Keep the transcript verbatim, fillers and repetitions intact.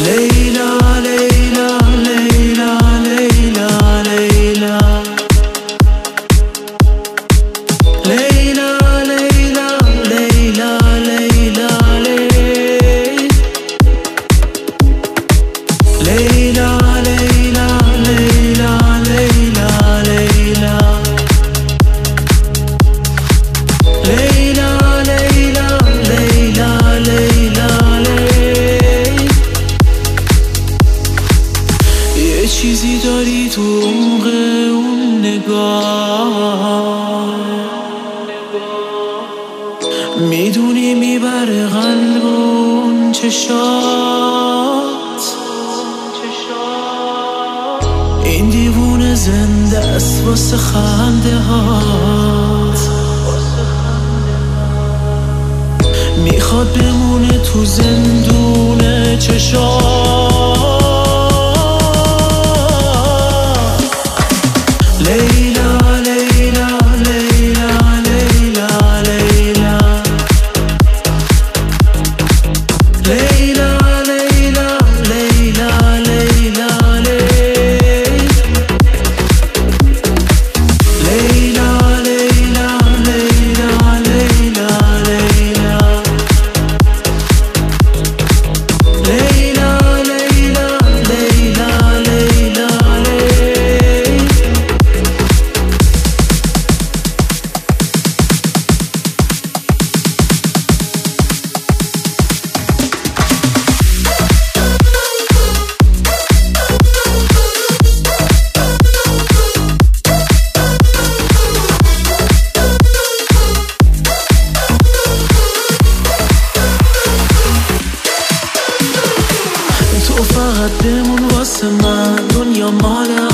لیلا لیلا لیلا لیلا لیلا لیلا لیلا لیلا لیلا لیلا لیلا لیلا لیلا لیلا لیلا لیلا لیلا لیلا یه چیزی داری تو عمق اون نگاه، میدونی میبره قلب اون چشات. این دیوونه زنده است واسه خنده هات، میخواد بمونه تو زندون چشات. لیلا لیلا لیلا لیلا لیلا لیلا لیلا لیلا لیلا لیلا لیلا لیلا لیلا لیلا لیلا لیلا لیلا تو فقط بمون واسه من، دنیا مال